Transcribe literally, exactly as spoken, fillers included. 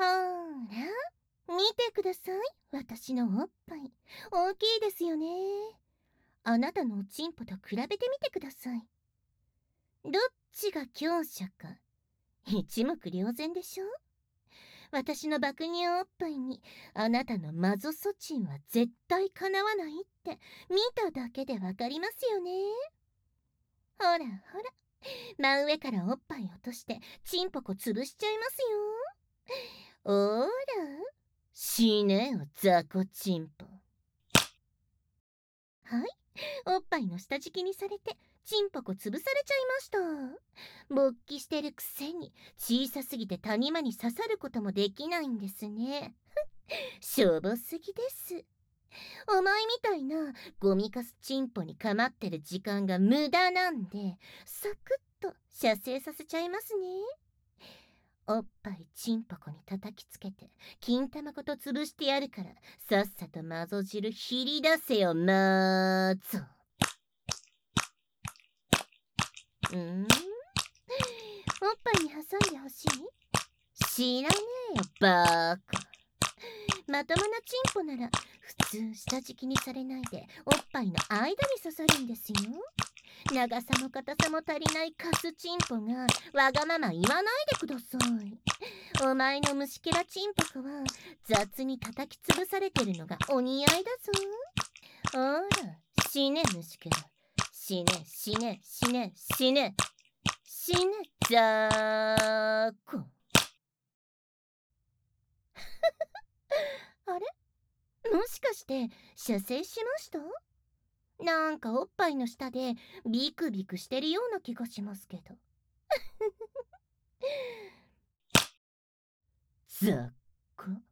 ほーら、見てください。私のおっぱい。大きいですよね。あなたのおちんぽと比べてみてください。どっちが強者か、一目瞭然でしょ。私の爆乳おっぱいにあなたのマゾソチンは絶対かなわないって見ただけでわかりますよね。ほらほら、真上からおっぱい落としてチンポコ潰しちゃいますよ。おーら、死ねよザコチンポ。はい、おっぱいの下敷きにされてチンポコ潰されちゃいました。勃起してるくせに小さすぎて谷間に刺さることもできないんですね。しょぼすぎです。お前みたいなゴミカスチンポにかまってる時間が無駄なんで、サクッと射精させちゃいますね。おっぱいチンポコに叩きつけて金玉ごと潰してやるから、さっさとマゾ汁ひり出せよマーゾ。うん、おっぱいに挟んでほしい？知らねえよバーカ。まともなチンポなら普通下敷きにされないでおっぱいの間に刺さるんですよ。長さも硬さも足りないカスチンポがわがまま言わないでください。お前の虫けらチンポコは雑に叩き潰されてるのがお似合いだぞ。ほら、死ね虫けら。死ね死ね死ね死ね死ねザーコ。あれ、もしかして射精しました？なんかおっぱいの下でビクビクしてるような気がしますけど。ザッコ。